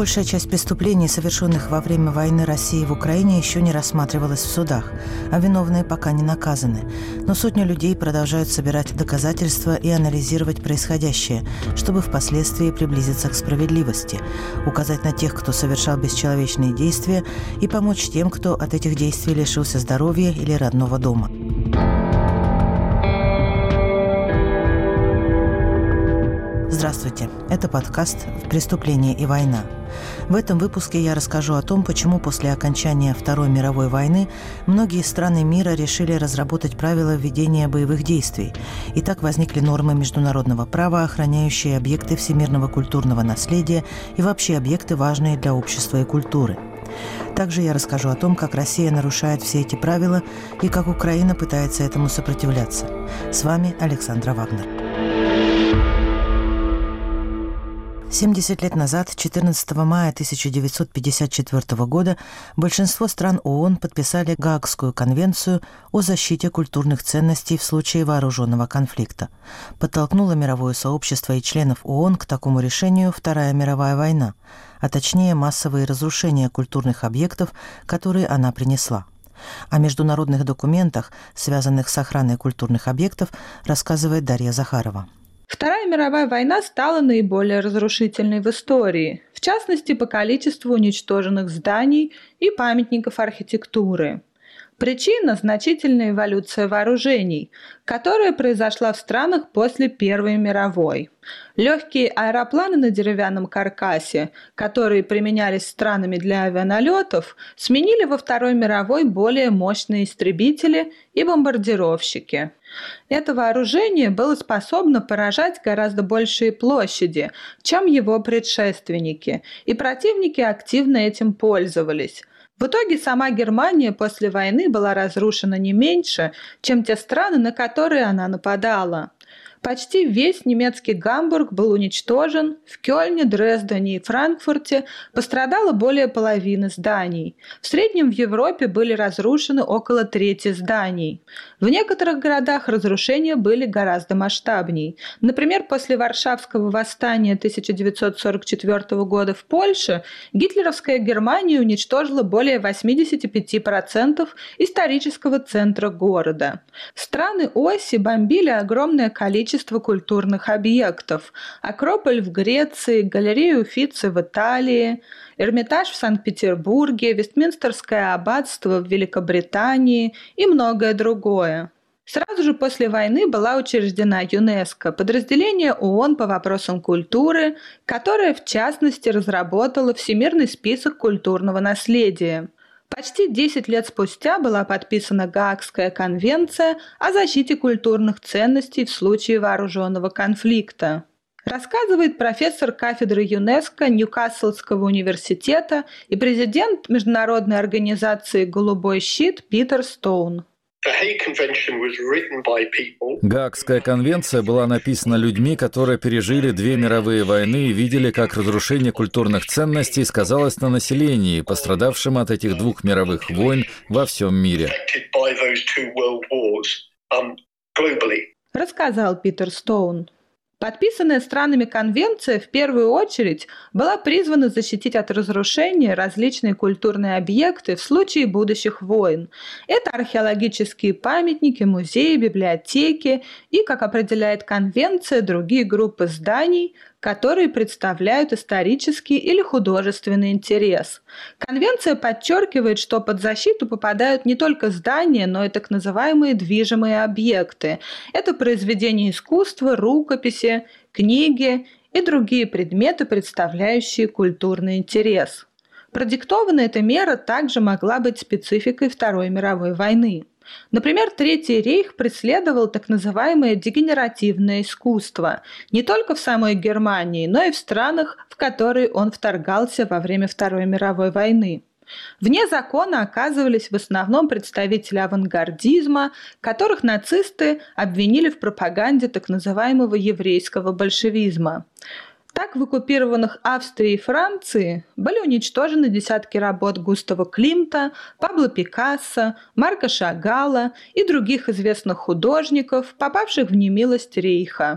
Большая часть преступлений, совершенных во время войны России в Украине, еще не рассматривалась в судах, а виновные пока не наказаны. Но сотни людей продолжают собирать доказательства и анализировать происходящее, чтобы впоследствии приблизиться к справедливости, указать на тех, кто совершал бесчеловечные действия, и помочь тем, кто от этих действий лишился здоровья или родного дома. Здравствуйте, это подкаст «Преступление и война». В этом выпуске я расскажу о том, почему после окончания Второй мировой войны многие страны мира решили разработать правила ведения боевых действий. И так возникли нормы международного права, охраняющие объекты всемирного культурного наследия и вообще объекты, важные для общества и культуры. Также я расскажу о том, как Россия нарушает все эти правила и как Украина пытается этому сопротивляться. С вами Александра Вагнер. 70 лет назад, 14 мая 1954 года, большинство стран ООН подписали Гаагскую конвенцию о защите культурных ценностей в случае вооруженного конфликта. Подтолкнуло мировое сообщество и членов ООН к такому решению Вторая мировая война, а точнее массовые разрушения культурных объектов, которые она принесла. О международных документах, связанных с охраной культурных объектов, рассказывает Дарья Захарова. Вторая мировая война стала наиболее разрушительной в истории, в частности по количеству уничтоженных зданий и памятников архитектуры. Причина – значительная эволюция вооружений, которая произошла в странах после Первой мировой. Легкие аэропланы на деревянном каркасе, которые применялись странами для авианалетов, сменили во Второй мировой более мощные истребители и бомбардировщики. Это вооружение было способно поражать гораздо большие площади, чем его предшественники, и противники активно этим пользовались. В итоге сама Германия после войны была разрушена не меньше, чем те страны, на которые она нападала. Почти весь немецкий Гамбург был уничтожен, в Кёльне, Дрездене и Франкфурте пострадало более половины зданий. В среднем в Европе были разрушены около трети зданий. В некоторых городах разрушения были гораздо масштабней. Например, после Варшавского восстания 1944 года в Польше гитлеровская Германия уничтожила более 85% исторического центра города. Страны оси бомбили огромное количество культурных объектов. Акрополь в Греции, галерею Уффици в Италии, Эрмитаж в Санкт-Петербурге, Вестминстерское аббатство в Великобритании и многое другое. Сразу же после войны была учреждена ЮНЕСКО, подразделение ООН по вопросам культуры, которое, в частности, разработало Всемирный список культурного наследия. Почти 10 лет спустя была подписана Гаагская конвенция о защите культурных ценностей в случае вооруженного конфликта. Рассказывает профессор кафедры ЮНЕСКО Ньюкаслского университета и президент международной организации «Голубой щит» Питер Стоун. Гаагская конвенция была написана людьми, которые пережили 2 мировые войны и видели, как разрушение культурных ценностей сказалось на населении, пострадавшем от этих 2 мировых войн во всем мире. Рассказал Питер Стоун. Подписанная странами конвенция в первую очередь была призвана защитить от разрушения различные культурные объекты в случае будущих войн. Это археологические памятники, музеи, библиотеки и, как определяет конвенция, другие группы зданий, которые представляют исторический или художественный интерес. Конвенция подчеркивает, что под защиту попадают не только здания, но и так называемые движимые объекты. Это произведения искусства, рукописи, книги и другие предметы, представляющие культурный интерес. Продиктована эта мера также могла быть спецификой Второй мировой войны. Например, Третий рейх преследовал так называемое дегенеративное искусство не только в самой Германии, но и в странах, в которые он вторгался во время Второй мировой войны. Вне закона оказывались в основном представители авангардизма, которых нацисты обвинили в пропаганде так называемого еврейского большевизма. Так, в оккупированных Австрии и Франции были уничтожены десятки работ Густава Климта, Пабло Пикассо, Марка Шагала и других известных художников, попавших в немилость рейха.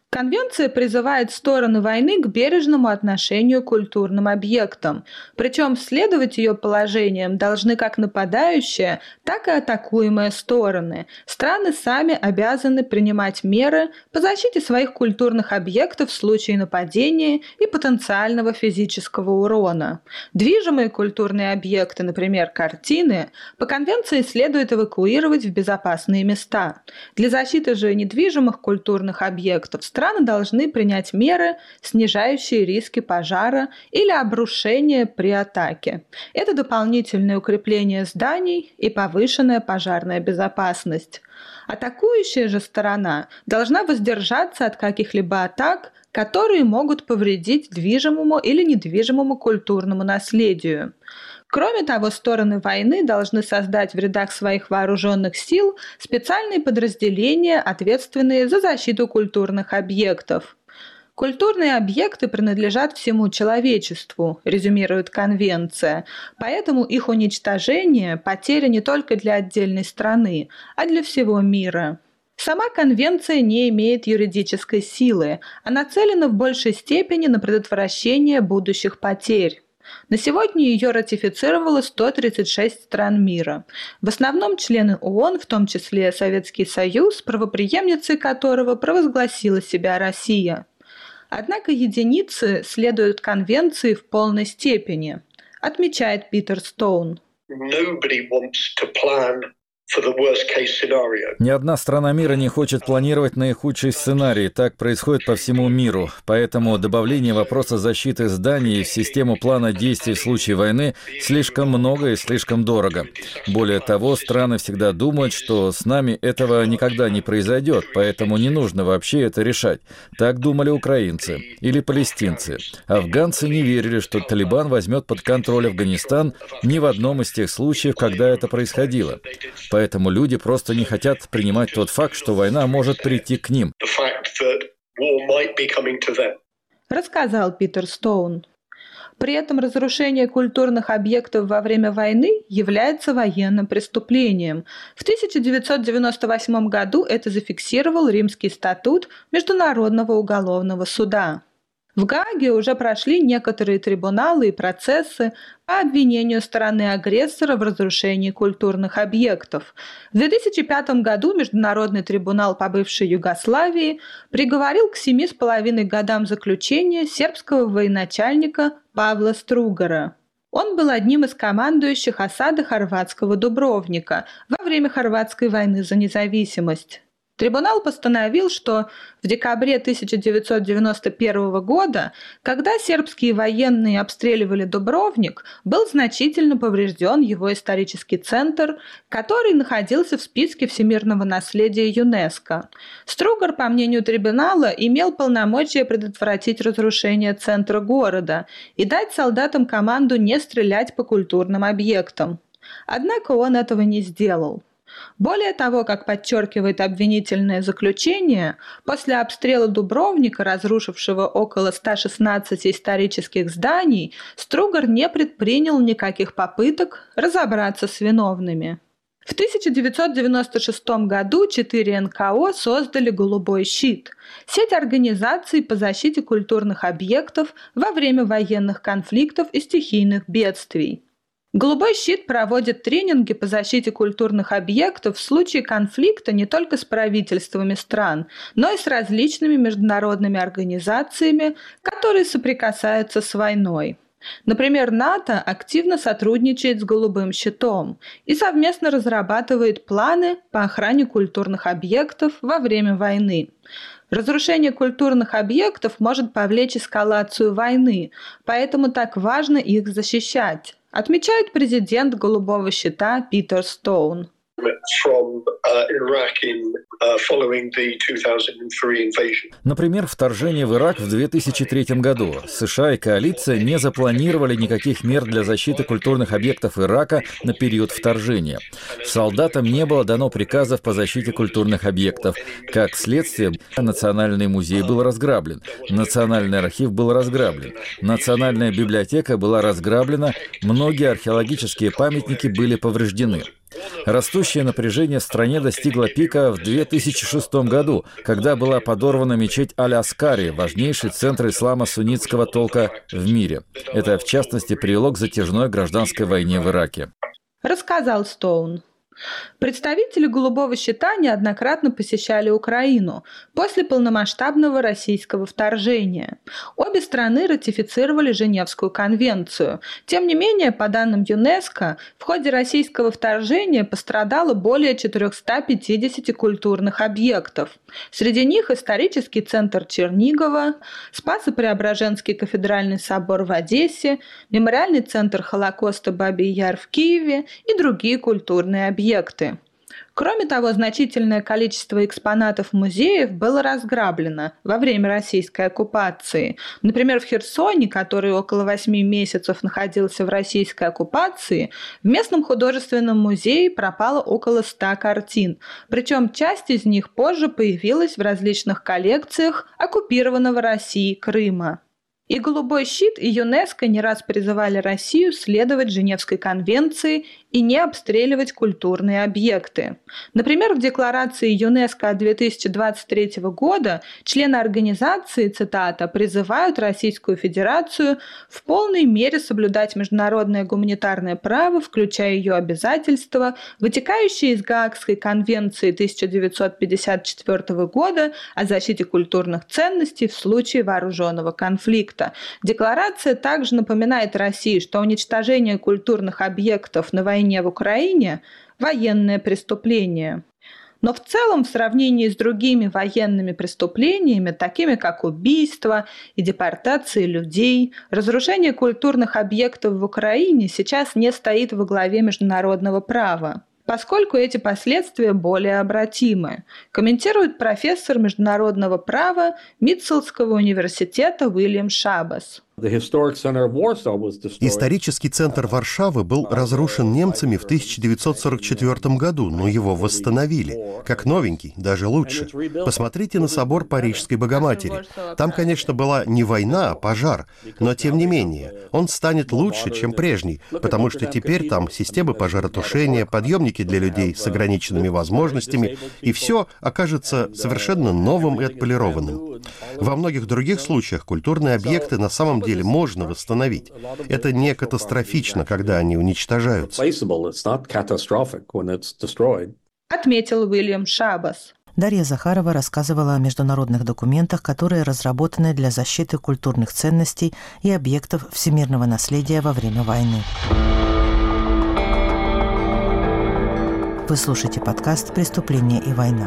Конвенция призывает стороны войны к бережному отношению к культурным объектам, причем следовать ее положениям должны как нападающие, так и атакуемые стороны. Страны сами обязаны принимать меры по защите своих культурных объектов в случае нападения и потенциального физического урона. Движимые культурные объекты, например, картины, по конвенции следует эвакуировать в безопасные места. Для защиты же недвижимых культурных объектов страны должны принять меры, снижающие риски пожара или обрушения при атаке. Это дополнительное укрепление зданий и повышенная пожарная безопасность. Атакующая же сторона должна воздержаться от каких-либо атак, которые могут повредить движимому или недвижимому культурному наследию. Кроме того, стороны войны должны создать в рядах своих вооруженных сил специальные подразделения, ответственные за защиту культурных объектов. Культурные объекты принадлежат всему человечеству, резюмирует Конвенция, поэтому их уничтожение – потеря не только для отдельной страны, а для всего мира. Сама Конвенция не имеет юридической силы, а нацелена в большей степени на предотвращение будущих потерь. На сегодня ее ратифицировало 136 стран мира. В основном члены ООН, в том числе Советский Союз, правопреемницей которого провозгласила себя Россия. Однако единицы следуют Конвенции в полной степени, отмечает Питер Стоун. Ни одна страна мира не хочет планировать наихудший сценарий. Так происходит по всему миру. Поэтому добавление вопроса защиты зданий в систему плана действий в случае войны слишком много и слишком дорого. Более того, страны всегда думают, что с нами этого никогда не произойдет, поэтому не нужно вообще это решать. Так думали украинцы или палестинцы. Афганцы не верили, что Талибан возьмет под контроль Афганистан ни в одном из тех случаев, когда это происходило. Поэтому люди просто не хотят принимать тот факт, что война может прийти к ним. Рассказал Питер Стоун. При этом разрушение культурных объектов во время войны является военным преступлением. В 1998 году это зафиксировал Римский статут Международного уголовного суда. В Гааге уже прошли некоторые трибуналы и процессы по обвинению стороны агрессора в разрушении культурных объектов. В 2005 году Международный трибунал по бывшей Югославии приговорил к 7,5 годам заключения сербского военачальника Павла Стругара. Он был одним из командующих осады хорватского Дубровника во время Хорватской войны за независимость. Трибунал постановил, что в декабре 1991 года, когда сербские военные обстреливали Дубровник, был значительно поврежден его исторический центр, который находился в списке всемирного наследия ЮНЕСКО. Стругар, по мнению трибунала, имел полномочия предотвратить разрушение центра города и дать солдатам команду не стрелять по культурным объектам. Однако он этого не сделал. Более того, как подчеркивает обвинительное заключение, после обстрела Дубровника, разрушившего около 116 исторических зданий, Стругар не предпринял никаких попыток разобраться с виновными. В 1996 году 4 НКО создали «Голубой щит» – сеть организаций по защите культурных объектов во время военных конфликтов и стихийных бедствий. «Голубой щит» проводит тренинги по защите культурных объектов в случае конфликта не только с правительствами стран, но и с различными международными организациями, которые соприкасаются с войной. Например, НАТО активно сотрудничает с «Голубым щитом» и совместно разрабатывает планы по охране культурных объектов во время войны. Разрушение культурных объектов может повлечь эскалацию войны, поэтому так важно их защищать, отмечает президент «Голубого щита» Питер Стоун. Например, вторжение в Ирак в 2003 году. США и коалиция не запланировали никаких мер для защиты культурных объектов Ирака на период вторжения. Солдатам не было дано приказов по защите культурных объектов. Как следствие, Национальный музей был разграблен, Национальный архив был разграблен, Национальная библиотека была разграблена, многие археологические памятники были повреждены. Растущее напряжение в стране достигло пика в 2006 году, когда была подорвана мечеть Аль-Аскари, важнейший центр ислама суннитского толка в мире. Это, в частности, привело к затяжной гражданской войне в Ираке. Рассказал Стоун. Представители «Голубого щита» неоднократно посещали Украину после полномасштабного российского вторжения. Обе страны ратифицировали Женевскую конвенцию. Тем не менее, по данным ЮНЕСКО, в ходе российского вторжения пострадало более 450 культурных объектов. Среди них исторический центр Чернигова, Спасо-Преображенский кафедральный собор в Одессе, мемориальный центр Холокоста Бабий Яр в Киеве и другие культурные объекты. Кроме того, значительное количество экспонатов музеев было разграблено во время российской оккупации. Например, в Херсоне, который около 8 месяцев находился в российской оккупации, в местном художественном музее пропало около 100 картин. Причем часть из них позже появилась в различных коллекциях оккупированного Россией Крыма. И «Голубой щит», и ЮНЕСКО не раз призывали Россию следовать Женевской конвенции и не обстреливать культурные объекты. Например, в декларации ЮНЕСКО от 2023 года члены организации, цитата, «призывают Российскую Федерацию в полной мере соблюдать международное гуманитарное право, включая ее обязательства, вытекающие из Гаагской конвенции 1954 года о защите культурных ценностей в случае вооруженного конфликта». Декларация также напоминает России, что уничтожение культурных объектов на войне в Украине – военное преступление. Но в целом, в сравнении с другими военными преступлениями, такими как убийство и депортация людей, разрушение культурных объектов в Украине сейчас не стоит во главе международного права, поскольку эти последствия более обратимы, комментирует профессор международного права Митцелского университета Уильям Шабас. Исторический центр Варшавы был разрушен немцами в 1944 году, но его восстановили. Как новенький, даже лучше. Посмотрите на собор Парижской Богоматери. Там, конечно, была не война, а пожар. Но, тем не менее, он станет лучше, чем прежний, потому что теперь там системы пожаротушения, подъемники для людей с ограниченными возможностями, и все окажется совершенно новым и отполированным. Во многих других случаях культурные объекты на самом деле можно восстановить. Это не катастрофично, когда они уничтожаются. Отметил Уильям Шабас. Дарья Захарова рассказывала о международных документах, которые разработаны для защиты культурных ценностей и объектов всемирного наследия во время войны. Вы слушаете подкаст «Преступление и война».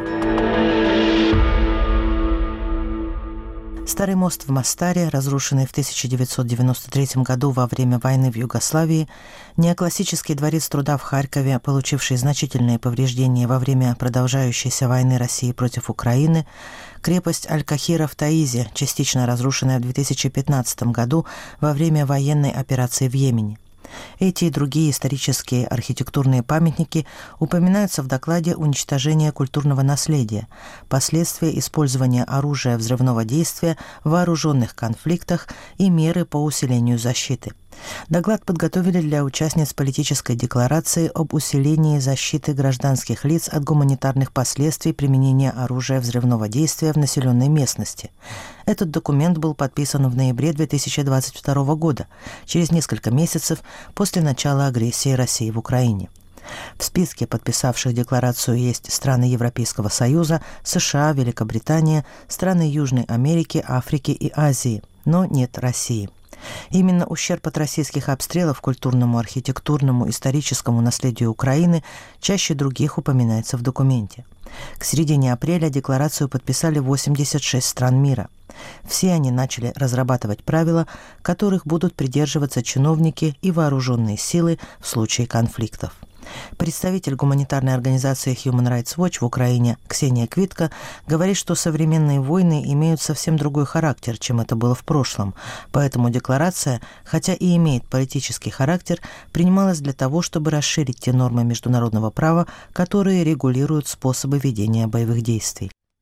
Старый мост в Мостаре, разрушенный в 1993 году во время войны в Югославии, неоклассический дворец труда в Харькове, получивший значительные повреждения во время продолжающейся войны России против Украины, крепость Аль-Кахира в Таизе, частично разрушенная в 2015 году во время военной операции в Йемене. Эти и другие исторические архитектурные памятники упоминаются в докладе «Уничтожение культурного наследия. Последствия использования оружия взрывного действия в вооруженных конфликтах и меры по усилению защиты». Доклад подготовили для участниц политической декларации об усилении защиты гражданских лиц от гуманитарных последствий применения оружия взрывного действия в населенной местности. Этот документ был подписан в ноябре 2022 года, через несколько месяцев после начала агрессии России в Украине. В списке подписавших декларацию есть страны Европейского Союза, США, Великобритания, страны Южной Америки, Африки и Азии, но нет России. Именно ущерб от российских обстрелов культурному, архитектурному, историческому наследию Украины чаще других упоминается в документе. К середине апреля декларацию подписали 86 стран мира. Все они начали разрабатывать правила, которых будут придерживаться чиновники и вооруженные силы в случае конфликтов. Представитель гуманитарной организации Human Rights Watch в Украине Ксения Квитко говорит, что современные войны имеют совсем другой характер, чем это было в прошлом. Поэтому декларация, хотя и имеет политический характер, принималась для того, чтобы расширить те нормы международного права, которые регулируют способы ведения боевых действий.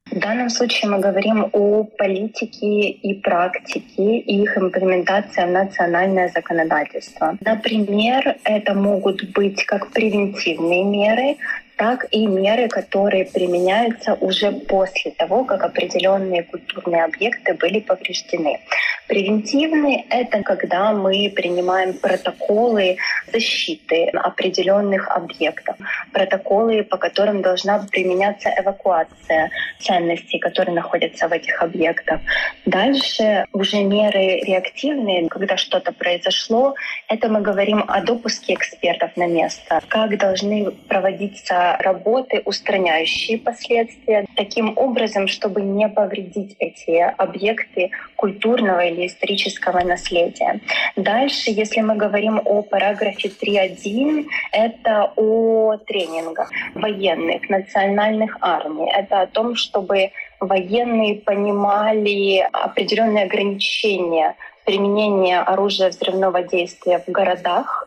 В данном случае мы говорим о политике и практике и их имплементации в национальное законодательство. Например, это могут быть как превентивные меры, так и меры, которые применяются уже после того, как определенные культурные объекты были повреждены. Превентивные — это когда мы принимаем протоколы защиты определенных объектов, протоколы, по которым должна применяться эвакуация ценностей, которые находятся в этих объектах. Дальше уже меры реактивные, когда что-то произошло, это мы говорим о допуске экспертов на место, как должны проводиться работы, устраняющие последствия, таким образом, чтобы не повредить эти объекты культурного или исторического наследия. Дальше, если мы говорим о параграфе 3.1, это о тренингах военных, национальных армий. Это о том, чтобы военные понимали определенные ограничения применения оружия взрывного действия в городах,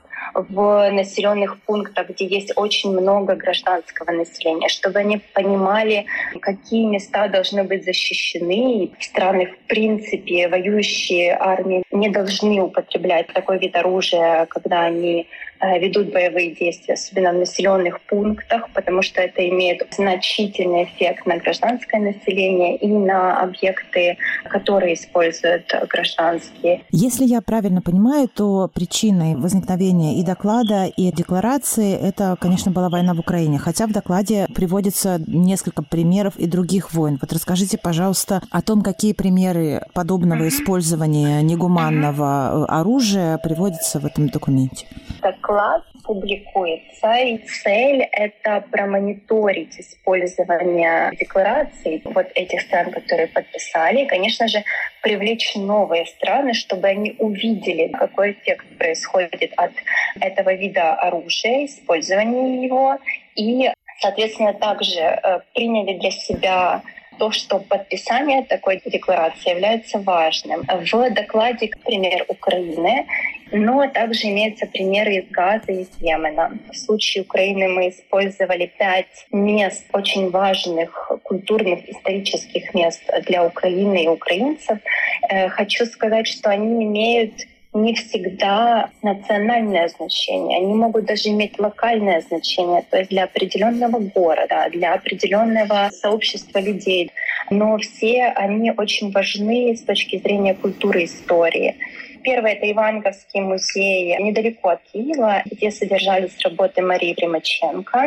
в населенных пунктах, где есть очень много гражданского населения, чтобы они понимали, какие места должны быть защищены. Страны, в принципе, воюющие армии не должны употреблять такой вид оружия, когда они ведут боевые действия, особенно в населенных пунктах, потому что это имеет значительный эффект на гражданское население и на объекты, которые используют гражданские. Если я правильно понимаю, то причиной возникновения и доклада, и декларации это, конечно, была война в Украине, хотя в докладе приводится несколько примеров и других войн. Вот расскажите, пожалуйста, о том, какие примеры подобного использования негуманного оружия приводятся в этом документе. Доклад публикуется, и цель — это промониторить использование деклараций вот этих стран, которые подписали, и, конечно же, привлечь новые страны, чтобы они увидели, какой эффект происходит от этого вида оружия, использования его, и, соответственно, также приняли для себя то, что подписание такой декларации является важным. В докладе пример Украины, но также имеются примеры из Газа и из Йемена. В случае Украины мы использовали 5 мест, очень важных культурных, исторических мест для Украины и украинцев. Хочу сказать, что они имеют не всегда национальное значение. Они могут даже иметь локальное значение, то есть для определенного города, для определенного сообщества людей. Но все они очень важны с точки зрения культуры и истории. Первый — это Иванговский музей недалеко от Киева, где содержались работы Марии Примаченко.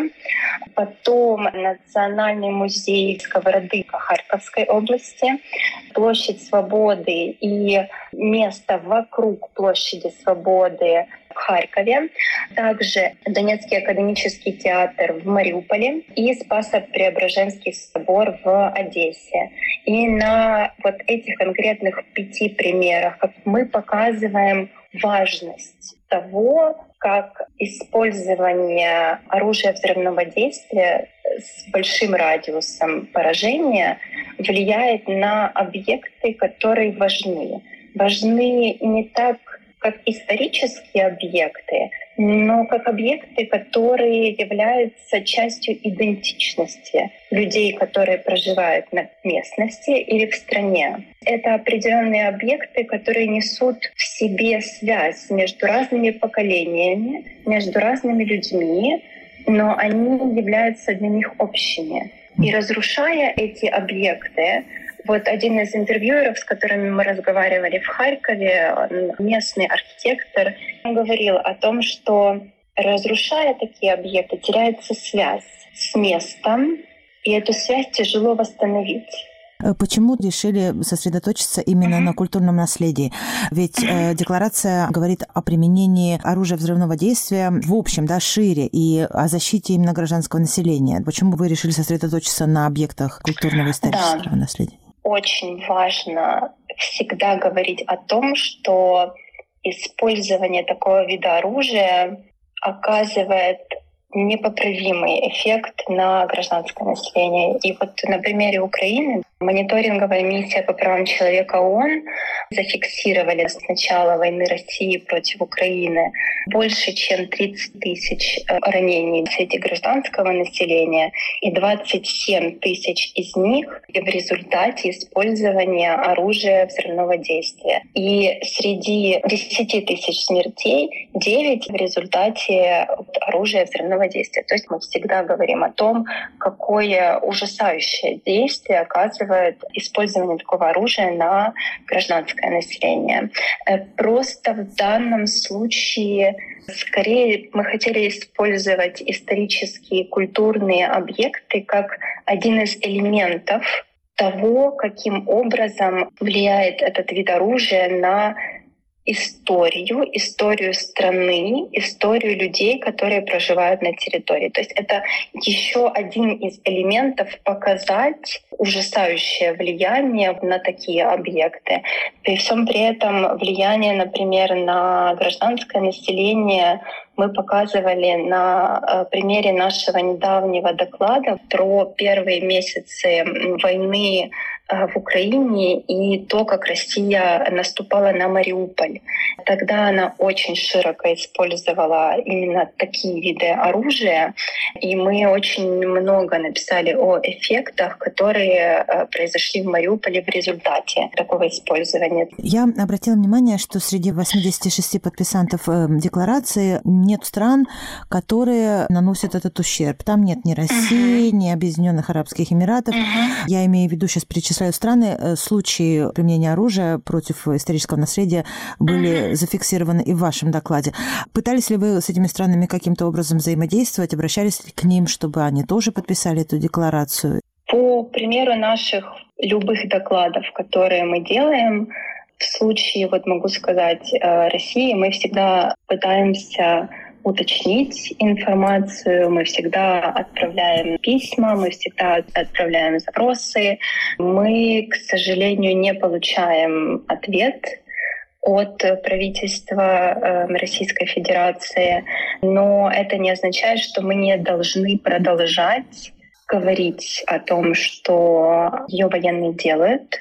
Потом Национальный музей Сковородыка Харьковской области, площадь Свободы и место вокруг площади Свободы в Харькове. Также Донецкий академический театр в Мариуполе и Спасо-Преображенский собор в Одессе. И на вот этих конкретных 5 примерах мы показываем важность того, как использование оружия взрывного действия с большим радиусом поражения влияет на объекты, которые важны. Важны не так, как исторические объекты, но как объекты, которые являются частью идентичности людей, которые проживают на местности или в стране. Это определенные объекты, которые несут в себе связь между разными поколениями, между разными людьми, но они являются для них общими. И разрушая эти объекты, вот один из интервьюеров, с которыми мы разговаривали в Харькове, местный архитектор, он говорил о том, что разрушая такие объекты, теряется связь с местом, и эту связь тяжело восстановить. Почему решили сосредоточиться именно на культурном наследии? Ведь декларация говорит о применении оружия взрывного действия в общем, да, шире, и о защите именно гражданского населения. Почему вы решили сосредоточиться на объектах культурного и исторического наследия? Очень важно всегда говорить о том, что использование такого вида оружия оказывает непоправимый эффект на гражданское население. И вот на примере Украины мониторинговая миссия по правам человека ООН зафиксировали с начала войны России против Украины больше, чем 30 тысяч ранений среди гражданского населения, и 27 тысяч из них в результате использования оружия взрывного действия. И среди 10 тысяч смертей 9 в результате оружия взрывного действия. То есть мы всегда говорим о том, какое ужасающее действие оказывает использование такого оружия на гражданское население. Просто в данном случае скорее мы хотели использовать исторические культурные объекты как один из элементов того, каким образом влияет этот вид оружия на историю страны, историю людей, которые проживают на территории. То есть это еще один из элементов показать ужасающее влияние на такие объекты. При всем при этом влияние, например, на гражданское население мы показывали на примере нашего недавнего доклада про первые месяцы войны в Украине и то, как Россия наступала на Мариуполь. Тогда она очень широко использовала именно такие виды оружия, и мы очень много написали о эффектах, которые произошли в Мариуполе в результате такого использования. Я обратила внимание, что среди 86 подписантов декларации нет стран, которые наносят этот ущерб. Там нет ни России, ни Объединенных Арабских Эмиратов. Я имею в виду, сейчас перечисляю страны, случаи применения оружия против исторического наследия были зафиксированы и в вашем докладе. Пытались ли вы с этими странами каким-то образом взаимодействовать? Обращались ли к ним, чтобы они тоже подписали эту декларацию? По примеру наших любых докладов, которые мы делаем, в случае, вот могу сказать, России, мы всегда пытаемся уточнить информацию, мы всегда отправляем письма, мы всегда отправляем запросы. Мы, к сожалению, не получаем ответ от правительства Российской Федерации, но это не означает, что мы не должны продолжать говорить о том, что ее военные делают,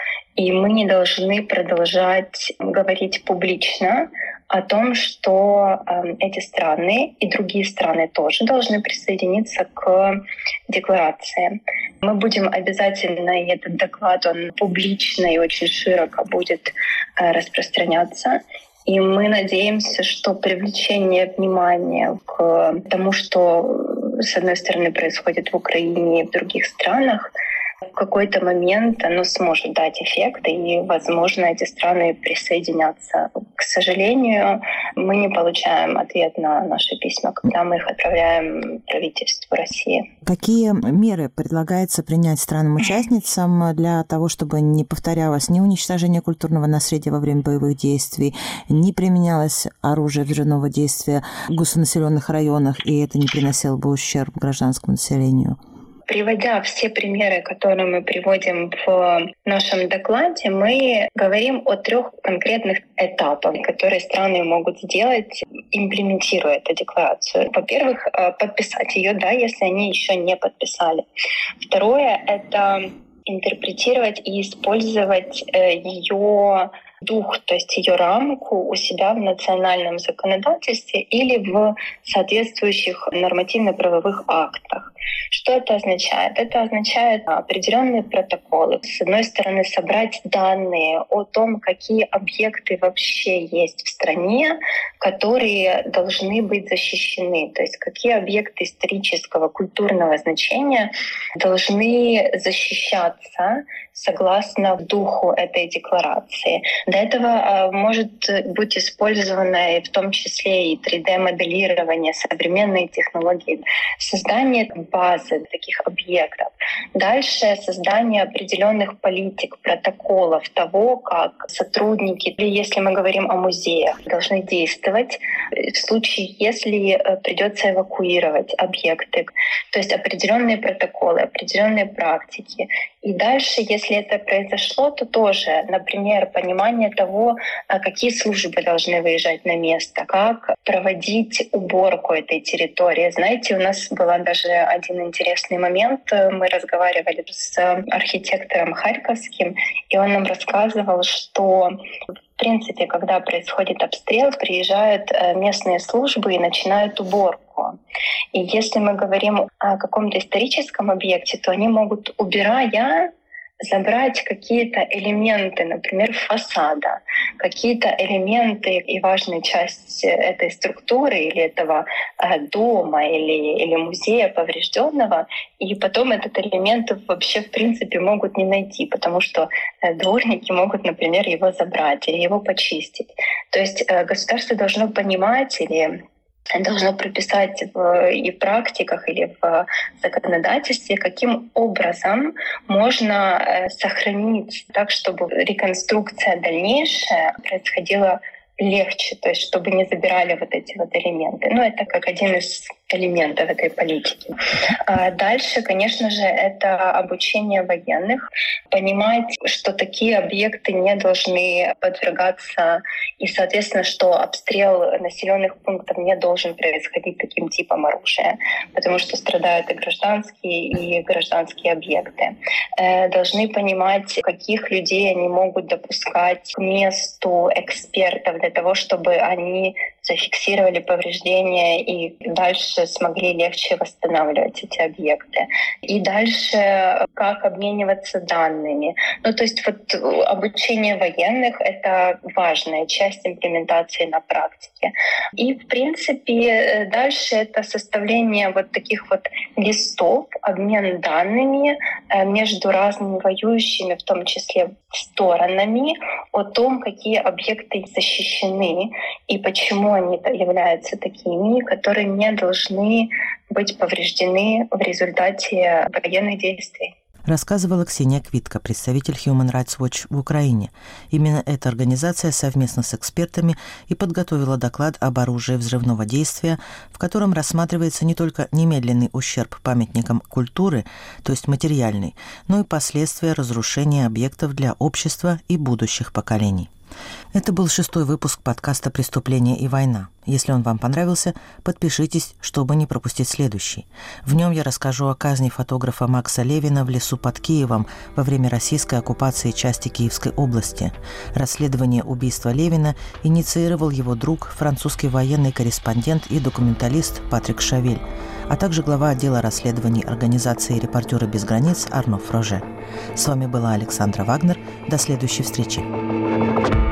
и мы не должны продолжать говорить публично о том, что эти страны и другие страны тоже должны присоединиться к декларации. Мы будем обязательно, и этот доклад, он публично и очень широко будет распространяться. И мы надеемся, что привлечение внимания к тому, что, с одной стороны, происходит в Украине и в других странах, в какой-то момент оно сможет дать эффект, и, возможно, эти страны присоединятся. К сожалению, мы не получаем ответ на наши письма, когда мы их отправляем правительству России. Какие меры предлагается принять странам-участницам для того, чтобы не повторялось ни уничтожение культурного наследия во время боевых действий, не применялось оружие взрывного действия в густонаселенных районах, и это не приносило бы ущерб гражданскому населению? Приводя все примеры, которые мы приводим в нашем докладе, мы говорим о 3 конкретных этапах, которые страны могут сделать, имплементируя эту декларацию. Во-первых, подписать ее, да, если они еще не подписали. Второе — это интерпретировать и использовать ее дух, то есть ее рамку у себя в национальном законодательстве или в соответствующих нормативно-правовых актах. Что это означает? Это означает определенные протоколы. С одной стороны, собрать данные о том, какие объекты вообще есть в стране, которые должны быть защищены. То есть какие объекты исторического, культурного значения должны защищаться согласно духу этой декларации. Для этого может быть использовано в том числе и 3D-моделирование, современные технологии, создание базы таких объектов. Дальше создание определенных политик, протоколов того, как сотрудники, или если мы говорим о музеях, должны действовать в случае, если придется эвакуировать объекты. То есть определенные протоколы, определенные практики. И дальше, если это произошло, то тоже, например, понимание того, какие службы должны выезжать на место, как проводить уборку этой территории. Знаете, у нас был даже один интересный момент. Мы разговаривали с архитектором харьковским, и он нам рассказывал, что в принципе, когда происходит обстрел, приезжают местные службы и начинают уборку. И если мы говорим о каком-то историческом объекте, то они могут, убирая, забрать какие-то элементы, например, фасада, какие-то элементы и важная часть этой структуры или этого дома или музея поврежденного, и потом этот элемент вообще в принципе могут не найти, потому что дворники могут, например, его забрать или его почистить. То есть государство должно понимать или должно прописать и в практиках, или в законодательстве, каким образом можно сохранить так, чтобы реконструкция дальнейшая происходила легче, то есть чтобы не забирали вот эти вот элементы. Это как один из элементов этой политики. Дальше, конечно же, это обучение военных, понимать, что такие объекты не должны подвергаться, и, соответственно, что обстрел населенных пунктов не должен происходить таким типом оружия, потому что страдают и гражданские объекты. Должны понимать, каких людей они могут допускать к месту экспертов для того, чтобы они зафиксировали повреждения и дальше смогли легче восстанавливать эти объекты. И дальше как обмениваться данными. То есть обучение военных — это важная часть имплементации на практике. И, в принципе, дальше это составление таких листов, обмен данными между разными воюющими, в том числе сторонами, о том, какие объекты защищены и почему они являются такими, которые не должны быть повреждены в результате военных действий. Рассказывала Ксения Квитко, представитель Human Rights Watch в Украине. Именно эта организация совместно с экспертами и подготовила доклад об оружии взрывного действия, в котором рассматривается не только немедленный ущерб памятникам культуры, то есть материальный, но и последствия разрушения объектов для общества и будущих поколений. Это был 6-й выпуск подкаста «Преступление и война». Если он вам понравился, подпишитесь, чтобы не пропустить следующий. В нем я расскажу о казни фотографа Макса Левина в лесу под Киевом во время российской оккупации части Киевской области. Расследование убийства Левина инициировал его друг, французский военный корреспондент и документалист Патрик Шавель, а также глава отдела расследований организации «Репортеры без границ» Арно Фроже. С вами была Александра Вагнер. До следующей встречи.